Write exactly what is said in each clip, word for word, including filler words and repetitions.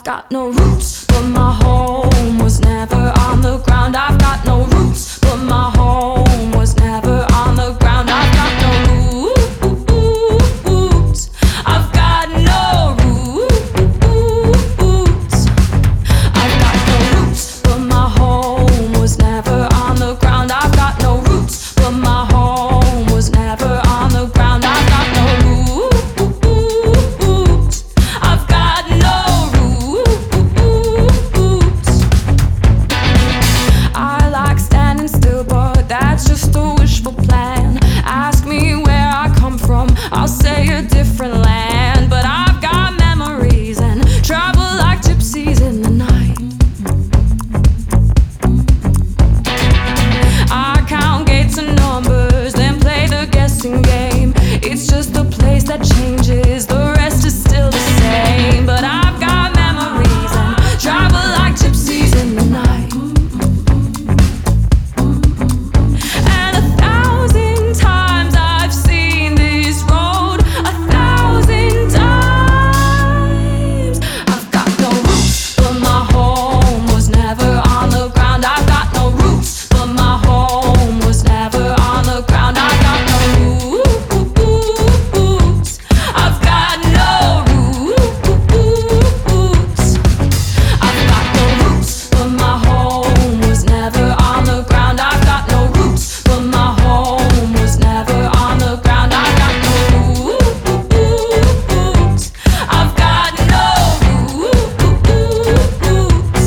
got no roots, but my home was never on the ground. I've got no roots, but my home was never on the ground. I've got no roots. I've got no roots. I've got no roots, but my home was never on the ground. I've got no roots, but my home was never on the ground. I've got no roots. I've got no roots. I like standing still, but that's just a wishful plan. Ask me where I come from, I'll say a different land. But I've got memories and travel like gypsies in the night. I count gates and numbers, then play the guessing game. It's just a place that changes, the rest is still the same. But I've got memories and travel like gypsies in the night. And a thousand times I've seen this road, a thousand times. I've got no roots, but my home was never on the ground. I've got no roots, but my home was never on the ground. I've got no roots. I've got no roots. I've got no roots, but my home was never on the ground. I've got no roots, but my home was never on the ground. I've got no roots. I've got no roots.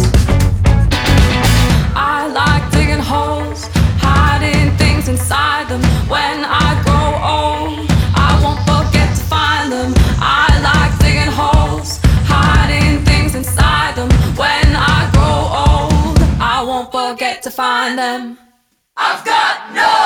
I like digging holes, hiding things inside them. When I grow old, I won't forget to find them. I like digging holes, hiding things inside them. When I grow old, I won't forget to find them. I've got no